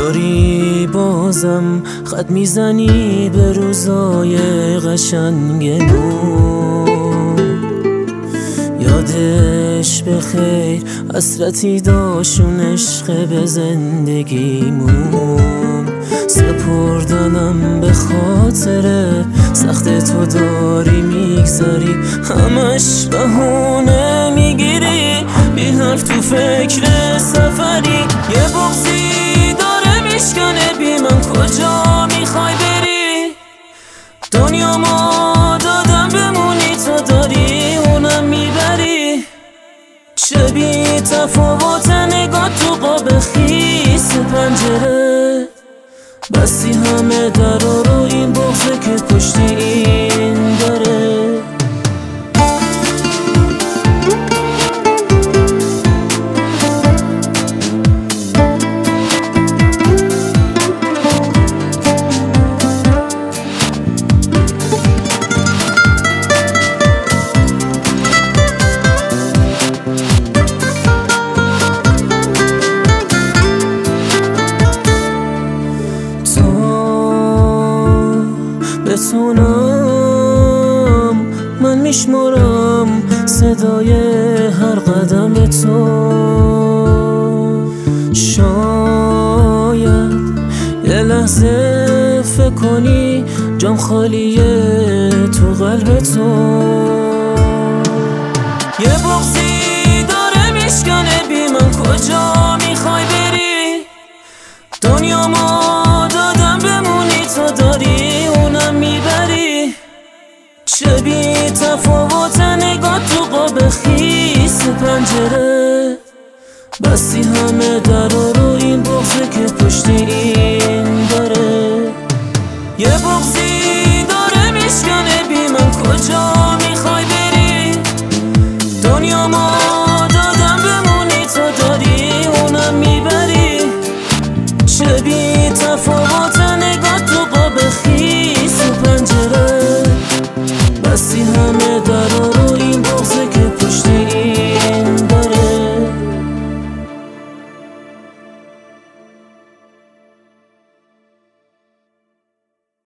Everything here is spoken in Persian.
داری بازم خط میزنی به روزای قشنگمون. یادش بخیر حسرتی داشون عشق به زندگیمون. سپردنم به خاطر سخت تو داری میگذاری، همش بهونه میگیری، بی حرف تو فکر سفری. یه بغضی داره میشکنه بی من کجا میخوای بری؟ دنیامو دادم بمونی تو داری اونم میبری. چه بی تفاوت نگاه تو قاب خیس پنجره، بستی همه درا رو این بغضه که پشتی این داره. بتونم من میشمارم صدای هر قدم تو، شاید یه لحظه فکر کنی جام خالیه تو قلب تو. یه بغضی داره میشکنه بی من کجا میخوای بری؟ دنیامو دادم بمونی تو داری اونم میبری. چه بی تفاوت نگاه تو قاب خیس پنجره، بستی همه درا رو این بغضه که پشتی این داره. یه بغضی داره میشکنه بی من کجا میخوای بری؟ دنیامو دادم بمونی تو داری اونم میبری. چه بی تفاوت